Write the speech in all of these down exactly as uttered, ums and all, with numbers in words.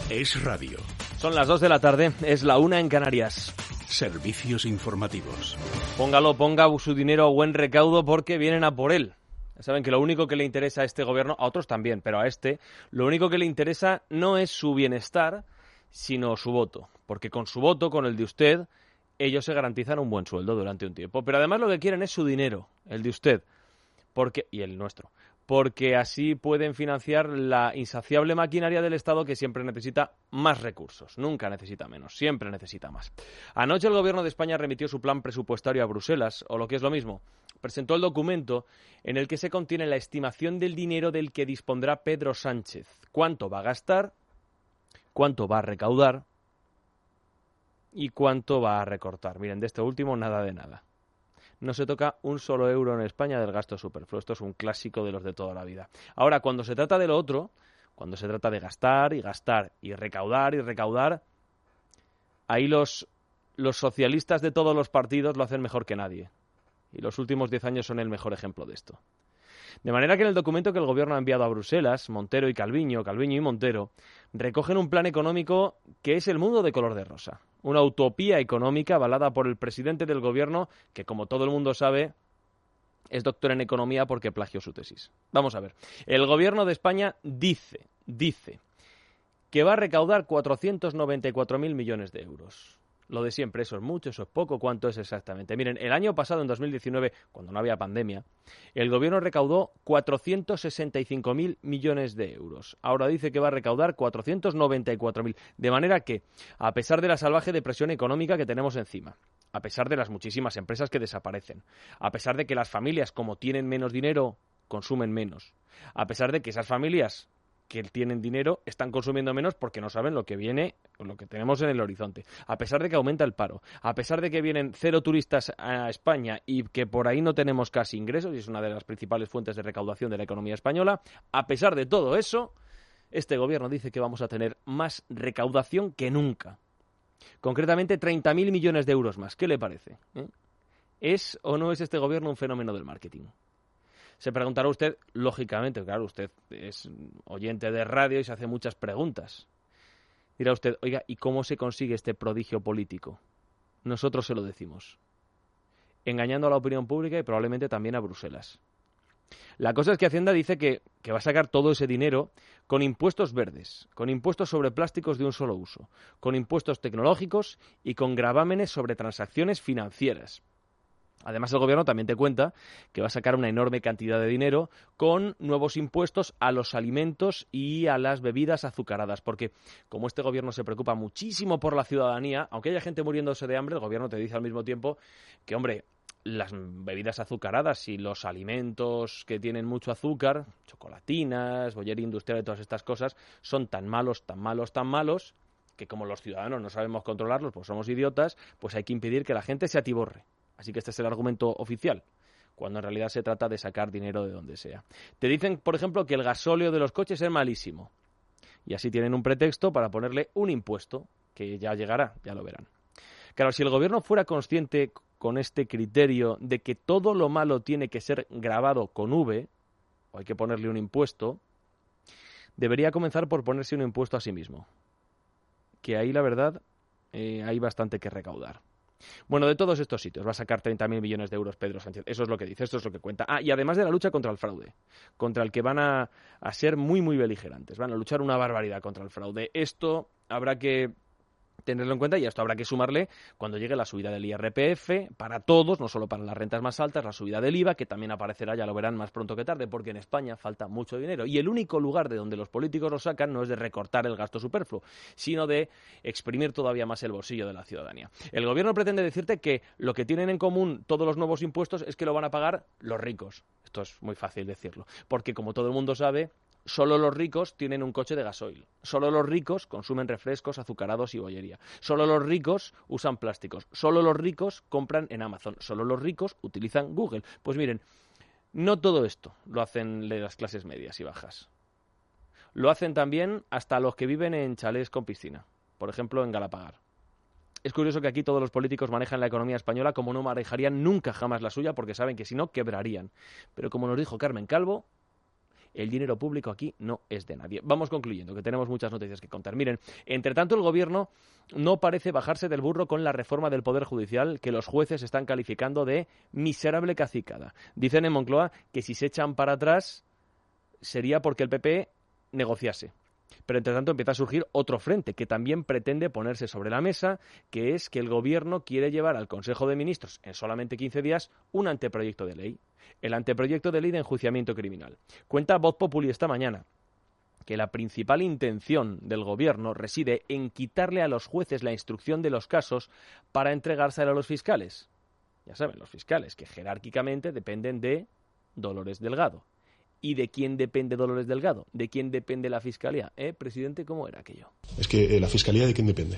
Es radio. Son las dos de la tarde, es la una en Canarias. Servicios informativos. Póngalo, ponga su dinero a buen recaudo porque vienen a por él. Ya saben que lo único que le interesa a este gobierno, a otros también, pero a este, lo único que le interesa no es su bienestar, sino su voto. Porque con su voto, con el de usted, ellos se garantizan un buen sueldo durante un tiempo. Pero además lo que quieren es su dinero, el de usted, porque y el nuestro. Porque así pueden financiar la insaciable maquinaria del Estado que siempre necesita más recursos, nunca necesita menos, siempre necesita más. Anoche el Gobierno de España remitió su plan presupuestario a Bruselas, o lo que es lo mismo, presentó el documento en el que se contiene la estimación del dinero del que dispondrá Pedro Sánchez, cuánto va a gastar, cuánto va a recaudar y cuánto va a recortar. Miren, de este último nada de nada. No se toca un solo euro en España del gasto superfluo. Esto es un clásico de los de toda la vida. Ahora, cuando se trata de lo otro, cuando se trata de gastar y gastar y recaudar y recaudar, ahí los, los socialistas de todos los partidos lo hacen mejor que nadie. Y los últimos diez años son el mejor ejemplo de esto. De manera que en el documento que el Gobierno ha enviado a Bruselas, Montero y Calviño, Calviño y Montero, recogen un plan económico que es el mundo de color de rosa. Una utopía económica avalada por el presidente del Gobierno, que como todo el mundo sabe, es doctor en economía porque plagió su tesis. Vamos a ver. El Gobierno de España dice, dice, que va a recaudar cuatrocientos noventa y cuatro mil millones de euros. Lo de siempre, eso es mucho, eso es poco, ¿cuánto es exactamente? Miren, el año pasado, en dos mil diecinueve, cuando no había pandemia, el Gobierno recaudó cuatrocientos sesenta y cinco mil millones de euros. Ahora dice que va a recaudar cuatrocientos noventa y cuatro mil. De manera que, a pesar de la salvaje depresión económica que tenemos encima, a pesar de las muchísimas empresas que desaparecen, a pesar de que las familias, como tienen menos dinero, consumen menos, a pesar de que esas familias que tienen dinero están consumiendo menos porque no saben lo que viene, lo que tenemos en el horizonte. A pesar de que aumenta el paro, a pesar de que vienen cero turistas a España y que por ahí no tenemos casi ingresos, y es una de las principales fuentes de recaudación de la economía española, a pesar de todo eso, este gobierno dice que vamos a tener más recaudación que nunca. Concretamente treinta mil millones de euros más. ¿Qué le parece? ¿Eh? ¿Es o no es este gobierno un fenómeno del marketing? Se preguntará usted, lógicamente, claro, usted es oyente de radio y se hace muchas preguntas. Dirá usted, oiga, ¿y cómo se consigue este prodigio político? Nosotros se lo decimos. Engañando a la opinión pública y probablemente también a Bruselas. La cosa es que Hacienda dice que, que va a sacar todo ese dinero con impuestos verdes, con impuestos sobre plásticos de un solo uso, con impuestos tecnológicos y con gravámenes sobre transacciones financieras. Además, el Gobierno también te cuenta que va a sacar una enorme cantidad de dinero con nuevos impuestos a los alimentos y a las bebidas azucaradas, porque como este Gobierno se preocupa muchísimo por la ciudadanía, aunque haya gente muriéndose de hambre, el Gobierno te dice al mismo tiempo que, hombre, las bebidas azucaradas y los alimentos que tienen mucho azúcar, chocolatinas, bollería industrial y todas estas cosas, son tan malos, tan malos, tan malos, que como los ciudadanos no sabemos controlarlos, pues somos idiotas, pues hay que impedir que la gente se atiborre. Así que este es el argumento oficial, cuando en realidad se trata de sacar dinero de donde sea. Te dicen, por ejemplo, que el gasóleo de los coches es malísimo. Y así tienen un pretexto para ponerle un impuesto, que ya llegará, ya lo verán. Claro, si el Gobierno fuera consciente con este criterio de que todo lo malo tiene que ser gravado con V, o hay que ponerle un impuesto, debería comenzar por ponerse un impuesto a sí mismo. Que ahí, la verdad, eh, hay bastante que recaudar. Bueno, de todos estos sitios va a sacar treinta mil millones de euros Pedro Sánchez. Eso es lo que dice, esto es lo que cuenta. Ah, y además de la lucha contra el fraude, contra el que van a, a ser muy, muy beligerantes. Van a luchar una barbaridad contra el fraude. Esto habrá que tenerlo en cuenta y a esto habrá que sumarle cuando llegue la subida del I R P F para todos, no solo para las rentas más altas, la subida del I V A, que también aparecerá, ya lo verán más pronto que tarde, porque en España falta mucho dinero. Y el único lugar de donde los políticos lo sacan no es de recortar el gasto superfluo, sino de exprimir todavía más el bolsillo de la ciudadanía. El Gobierno pretende decirte que lo que tienen en común todos los nuevos impuestos es que lo van a pagar los ricos. Esto es muy fácil decirlo, porque como todo el mundo sabe, solo los ricos tienen un coche de gasoil. Solo los ricos consumen refrescos, azucarados y bollería. Solo los ricos usan plásticos. Solo los ricos compran en Amazon. Solo los ricos utilizan Google. Pues miren, no todo esto lo hacen las clases medias y bajas. Lo hacen también hasta los que viven en chalés con piscina. Por ejemplo, en Galapagar. Es curioso que aquí todos los políticos manejan la economía española como no manejarían nunca jamás la suya, porque saben que si no, quebrarían. Pero como nos dijo Carmen Calvo, El dinero público aquí no es de nadie. Vamos concluyendo, que tenemos muchas noticias que contar. Miren, entre tanto el Gobierno no parece bajarse del burro con la reforma del Poder Judicial que los jueces están calificando de miserable cacicada. Dicen en Moncloa que si se echan para atrás sería porque el P P negociase. Pero entre tanto empieza a surgir otro frente que también pretende ponerse sobre la mesa, que es que el Gobierno quiere llevar al Consejo de Ministros en solamente quince días un anteproyecto de ley, el anteproyecto de ley de enjuiciamiento criminal. Cuenta Voz Populi esta mañana que la principal intención del Gobierno reside en quitarle a los jueces la instrucción de los casos para entregársela a los fiscales. Ya saben, los fiscales, que jerárquicamente dependen de Dolores Delgado. ¿Y de quién depende Dolores Delgado? ¿De quién depende la Fiscalía? ¿Eh, presidente? ¿Cómo era aquello? Es que eh, la Fiscalía, ¿de quién depende?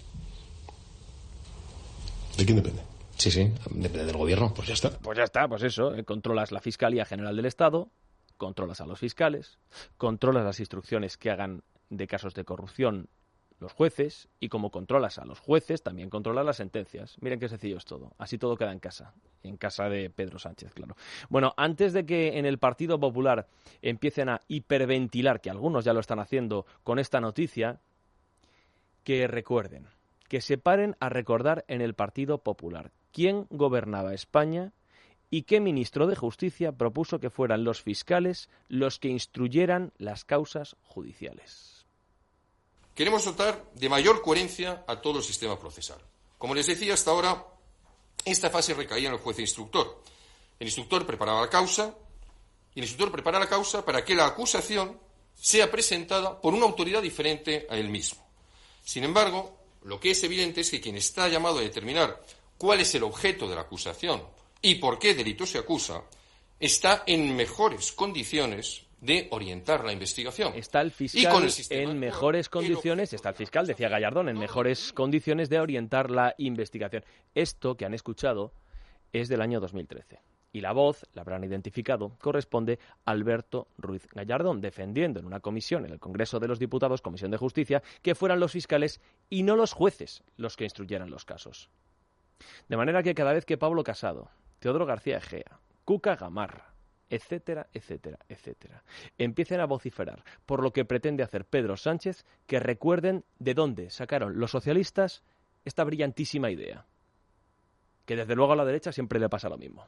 ¿De quién depende? Sí, sí, depende del Gobierno. Pues ya está. Pues ya está, pues eso. Eh, controlas la Fiscalía General del Estado, controlas a los fiscales, controlas las instrucciones que hagan de casos de corrupción los jueces, y como controlas a los jueces, también controlas las sentencias. Miren qué sencillo es todo. Así todo queda en casa. En casa de Pedro Sánchez, claro. Bueno, antes de que en el Partido Popular empiecen a hiperventilar, que algunos ya lo están haciendo con esta noticia, que recuerden, que se paren a recordar en el Partido Popular quién gobernaba España y qué ministro de Justicia propuso que fueran los fiscales los que instruyeran las causas judiciales. Queremos dotar de mayor coherencia a todo el sistema procesal. Como les decía, hasta ahora esta fase recaía en el juez instructor. El instructor preparaba la causa y el instructor prepara la causa para que la acusación sea presentada por una autoridad diferente a él mismo. Sin embargo, lo que es evidente es que quien está llamado a determinar cuál es el objeto de la acusación y por qué delito se acusa, está en mejores condiciones de orientar la investigación. Está el fiscal y con el sistema en mejores condiciones, está el fiscal, decía Gallardón, en mejores condiciones de orientar la investigación. Esto que han escuchado es del año dos mil trece. Y la voz, la habrán identificado, corresponde a Alberto Ruiz Gallardón, defendiendo en una comisión en el Congreso de los Diputados, Comisión de Justicia, que fueran los fiscales y no los jueces los que instruyeran los casos. De manera que cada vez que Pablo Casado, Teodoro García Egea, Cuca Gamarra, etcétera, etcétera, etcétera, empiecen a vociferar por lo que pretende hacer Pedro Sánchez, que recuerden de dónde sacaron los socialistas esta brillantísima idea, que desde luego a la derecha siempre le pasa lo mismo.